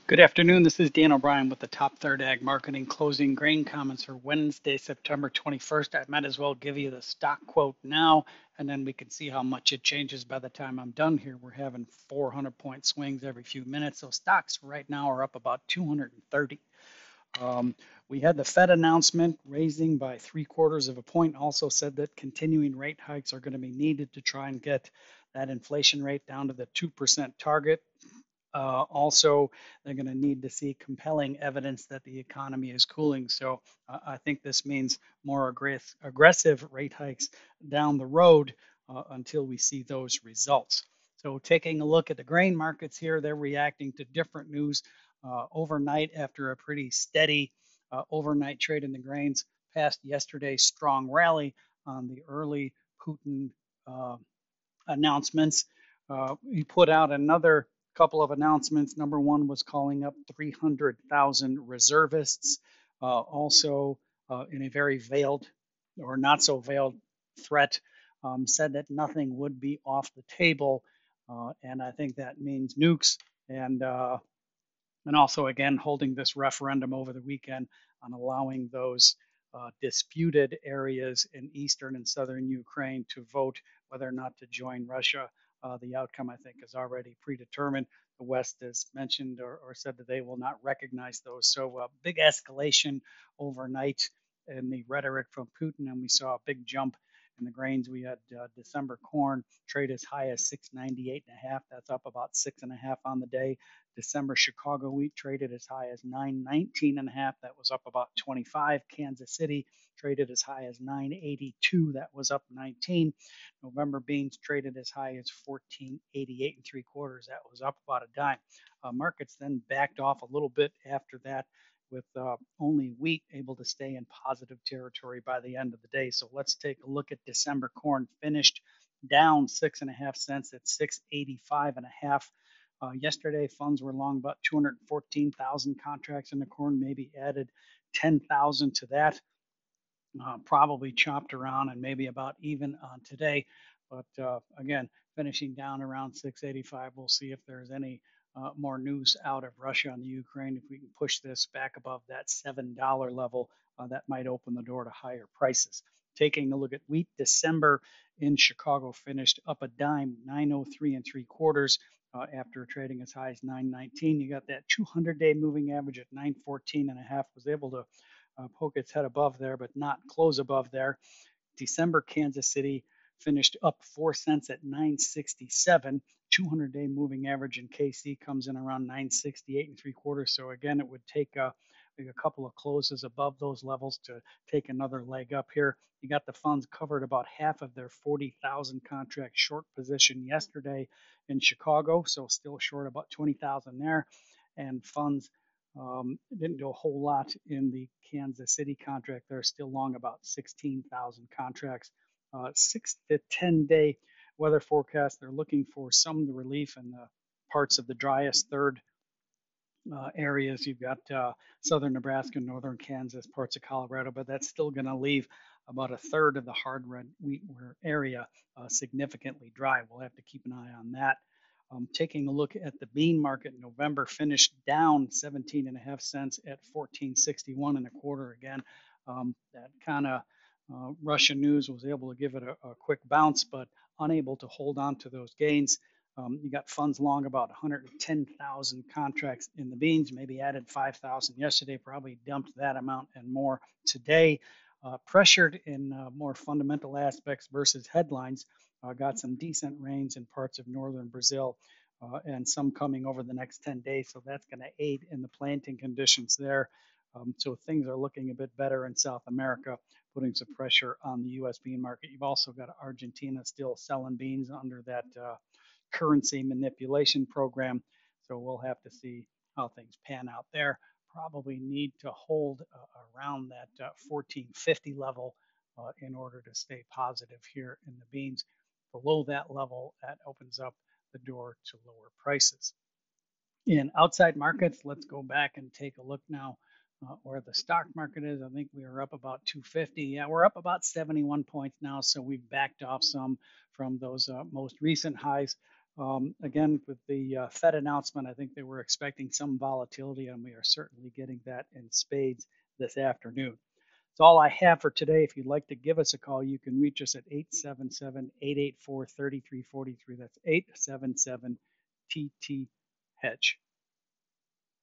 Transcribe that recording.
Good afternoon. This is Dan O'Brien with the Top Third Ag Marketing closing grain comments for Wednesday, September 21st. I might as well give you the stock quote now, and then we can see how much it changes by the time I'm done here. We're having 400-point swings every few minutes. So stocks right now are up about 230. Um, we had the Fed announcement raising by 3/4 of a point, also said that continuing rate hikes are going to be needed to try and get that inflation rate down to the 2% target. Also, they're going to need to see compelling evidence that the economy is cooling. So I think this means more aggressive rate hikes down the road until we see those results. So taking a look at the grain markets here, they're reacting to different news overnight after a pretty steady overnight trade in the grains past yesterday's strong rally on the early Putin uh, announcements. He put out another couple of announcements. Number one was calling up 300,000 reservists. Also, in a very veiled or not so veiled threat, said that nothing would be off the table. And I think that means nukes and and also again holding this referendum over the weekend on allowing those disputed areas in eastern and southern Ukraine to vote whether or not to join Russia. The outcome, I think, is already predetermined. The West has mentioned or said that they will not recognize those. So, big escalation overnight in the rhetoric from Putin, and we saw a big jump in the grains. We had December corn trade as high as 698.5. That's up about 6.5 on the day. December Chicago wheat traded as high as 919.5. That was up about 25. Kansas City traded as high as 982. That was up 19. November beans traded as high as 1488 3/4. That was up about a dime. Markets then backed off a little bit after that, with only wheat able to stay in positive territory by the end of the day. So let's take a look at December corn finished down 6.5 cents at 685.5. Yesterday, funds were long about 214,000 contracts in the corn, maybe added 10,000 to that. Probably chopped around and maybe about even on today. But again, finishing down around 685. We'll see if there's any more news out of Russia and the Ukraine. If we can push this back above that $7 level, that might open the door to higher prices. Taking a look at wheat, December in Chicago finished up a dime, 903 3/4. After trading as high as 919, you got that 200-day moving average at 914.5. Was able to poke its head above there, but not close above there. December, Kansas City finished up 4 cents at 967. 200-day moving average in KC comes in around 968 3/4. So again, it would take a couple of closes above those levels to take another leg up here. You got the funds covered about half of their 40,000 contract short position yesterday in Chicago, so still short about 20,000 there. And funds didn't do a whole lot in the Kansas City contract. They're still long about 16,000 contracts. 6 to 10 day weather forecast. They're looking for some relief in the parts of the driest third areas. You've got southern Nebraska, northern Kansas, parts of Colorado, but that's still going to leave about a third of the hard red wheat area significantly dry. We'll have to keep an eye on that. Taking a look at the bean market, November finished down 17.5 cents at 1461 1/4 again. That kind of Russian news was able to give it a quick bounce, but unable to hold on to those gains. You got funds long about 110,000 contracts in the beans, maybe added 5,000 yesterday, probably dumped that amount and more today. Pressured in more fundamental aspects versus headlines. Got some decent rains in parts of northern Brazil and some coming over the next 10 days. So that's going to aid in the planting conditions there. So things are looking a bit better in South America, putting some pressure on the U.S. bean market. You've also got Argentina still selling beans under that currency manipulation program. So we'll have to see how things pan out there. Probably need to hold around that 1450 level in order to stay positive here in the beans. Below that level, that opens up the door to lower prices. In outside markets, let's go back and take a look now where the stock market is. I think we are up about 250. Yeah, we're up about 71 points now, so we've backed off some from those most recent highs. Again, with the Fed announcement, I think they were expecting some volatility, and we are certainly getting that in spades this afternoon. That's all I have for today. If you'd like to give us a call, you can reach us at 877-884-3343. That's 877 TT Hedge.